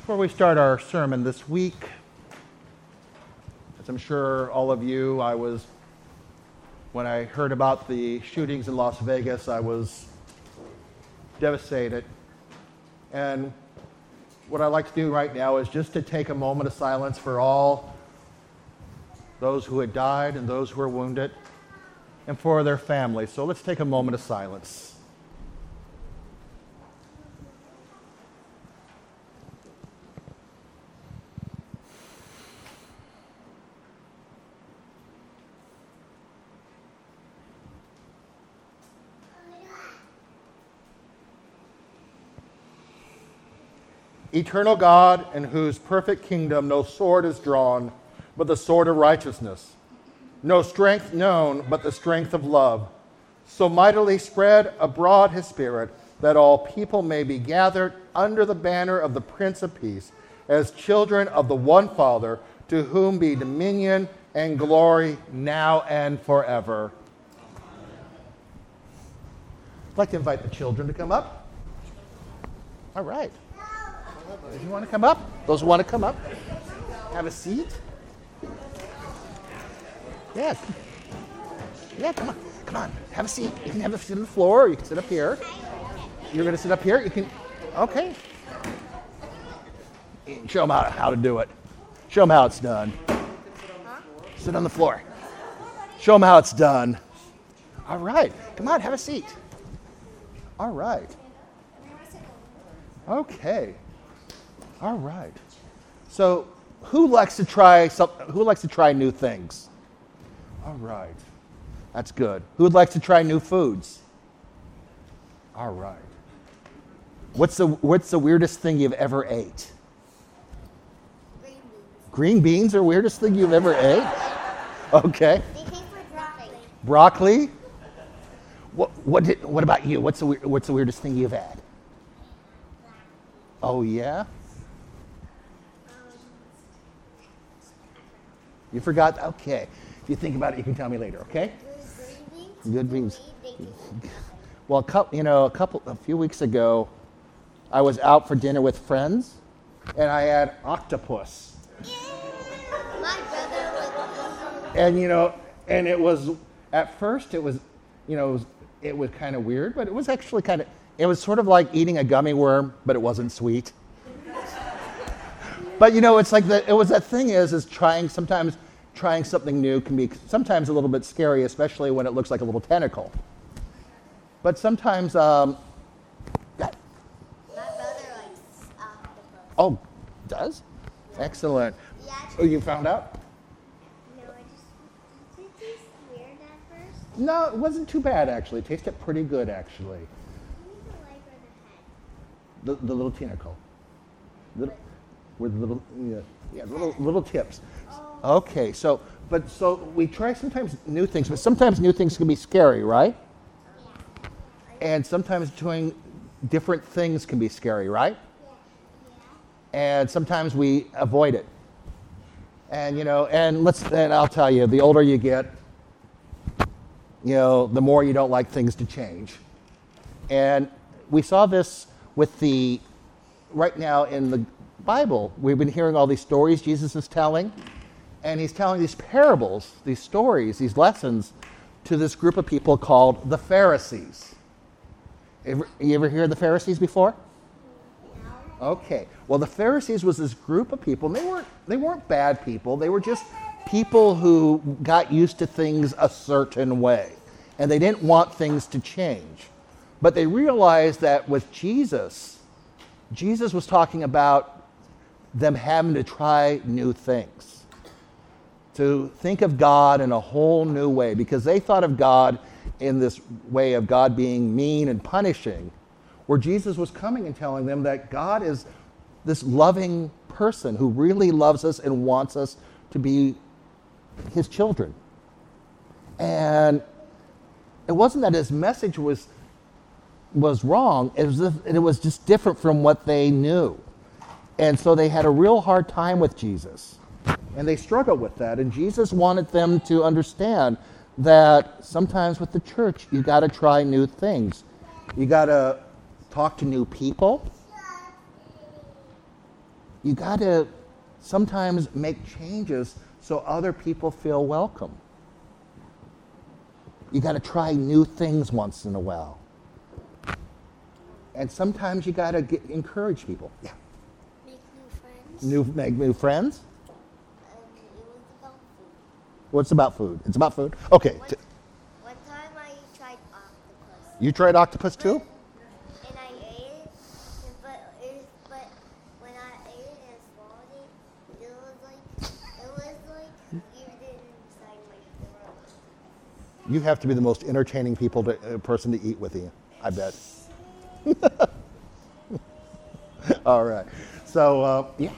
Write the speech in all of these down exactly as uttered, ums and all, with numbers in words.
Before we start our sermon this week, as I'm sure all of you, I was, when I heard about the shootings in Las Vegas, I was devastated. And what I'd like to do right now is just to take a moment of silence for all those who had died and those who were wounded, and for their families. So let's take a moment of silence. Eternal God, in whose perfect kingdom no sword is drawn, but the sword of righteousness, no strength known, but the strength of love, so mightily spread abroad his Spirit, that all people may be gathered under the banner of the Prince of Peace, as children of the one Father, to whom be dominion and glory now and forever. I'd like to invite the children to come up. All right. Those who want to come up? Those who want to come up? Have a seat? Yeah. Yeah, come on. Come on. Have a seat. You can have a seat on the floor, or you can sit up here. You're going to sit up here? You can. Okay. Show them how, how to do it. Show them how it's done. Sit on the floor. Show them how it's done. All right. Come on, have a seat. All right. Okay. All right. So, who likes to try some, who likes to try new things? All right. That's good. Who would like to try new foods? All right. What's the what's the weirdest thing you've ever ate? Green beans. Green beans are the weirdest thing you've ever ate? Okay. They taste like broccoli. Broccoli? What what did, what about you? What's the what's the weirdest thing you've had? Oh yeah? You forgot? Okay. If you think about it, you can tell me later, okay? Good beans. Well, a couple, you know, a couple, a few weeks ago, I was out for dinner with friends, and I had octopus. My brother was. And you know, and it was at first it was, you know, it was, it was kind of weird, but it was actually kind of, it was sort of like eating a gummy worm, but it wasn't sweet. But you know, it's like that. It was that thing is, is trying sometimes trying something new can be sometimes a little bit scary, especially when it looks like a little tentacle. But sometimes, um, My brother likes octopus. oh, does? Excellent. Yeah, Oh, you found out? no, I just. Did it taste weird at first? No, it wasn't too bad actually. It tasted pretty good actually. Give me the leg or the head. The the little tentacle, little, with little yeah, yeah little little tips. Okay, so but so we try sometimes new things, but sometimes new things can be scary, right? And sometimes doing different things can be scary, right? And sometimes we avoid it. And you know, and let's and I'll tell you, the older you get, you know, the more you don't like things to change. And we saw this with the right now in the Bible. We've been hearing all these stories Jesus is telling. And he's telling these parables, these stories, these lessons to this group of people called the Pharisees. Ever, you ever hear of the Pharisees before? Okay. Well, the Pharisees was this group of people, and they weren't, they weren't bad people. They were just people who got used to things a certain way. And they didn't want things to change. But they realized that with Jesus, Jesus was talking about them having to try new things. To think of God in a whole new way, because they thought of God in this way of God being mean and punishing, where Jesus was coming and telling them that God is this loving person who really loves us and wants us to be his children. And it wasn't that his message was was wrong, it was, it was just different from what they knew. And so they had a real hard time with Jesus. And they struggled with that. And Jesus wanted them to understand that sometimes with the church, you got to try new things. You got to talk to new people. you got to sometimes make changes so other people feel welcome. You got to try new things once in a while. And sometimes you got to encourage people. Yeah. Make new friends. New, make new friends. Um, it was about food. What's about food? It's about food? Okay. One, T- one time I tried octopus. you tried octopus too? And I ate it, but it, but when I ate it and swallowed it, it was like it was like weird inside my throat. You have to be the most entertaining people to, uh, person to eat with you, I bet. All right. So, uh, yeah.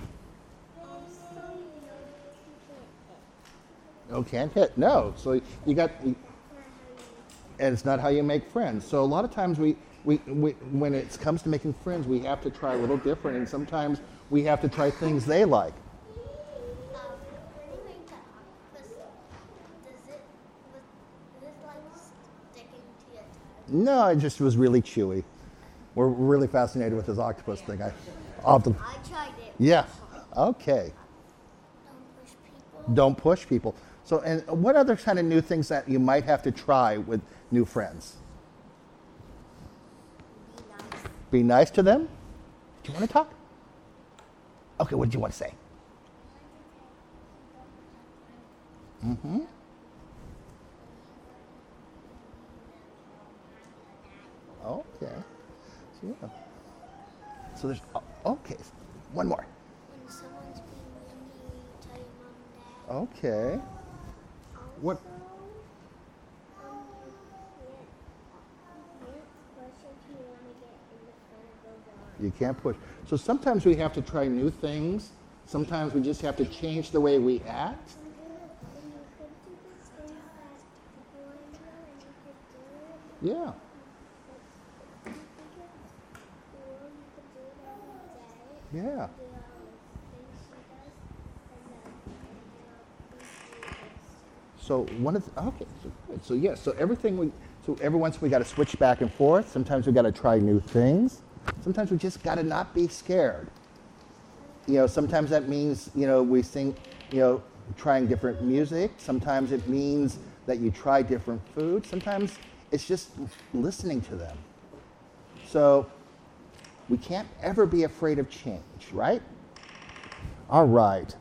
Oh, can't hit. No. So you got, and it's not how you make friends. So a lot of times we, we, we, when it comes to making friends, we have to try a little different, and sometimes we have to try things they like. Um, when you make the octopus, does it was, is it like sticking to your tongue? No, it just was really chewy. We're really fascinated with this octopus thing. I, I'll have to- I tried it. yeah. Okay. Don't push people. Don't push people. So, and what other kind of new things that you might have to try with new friends? Be nice. Be nice to them? Do you want to talk? Okay, what did you want to say? Mm-hmm. Okay. So, yeah. So there's, oh, okay, one more. When someone's being mean, you tell your mom and dad. Okay. What? Also, um, you can't push if you want to get in the front of the line. You can't push. So sometimes we have to try new things. Sometimes we just have to change the way we act. And you could do this thing that people want to do, and you could do it. Yeah. But you think it's cool, you could do it every day. Yeah. Do all the things she does, and then you know, please do this. So one of the, okay, so good. So yes, so everything we, so every once we got to switch back and forth. Sometimes we got to try new things. Sometimes we just got to not be scared. You know, sometimes that means, you know, we sing, you know, trying different music. Sometimes it means that you try different food. Sometimes it's just listening to them. So we can't ever be afraid of change, right? All right.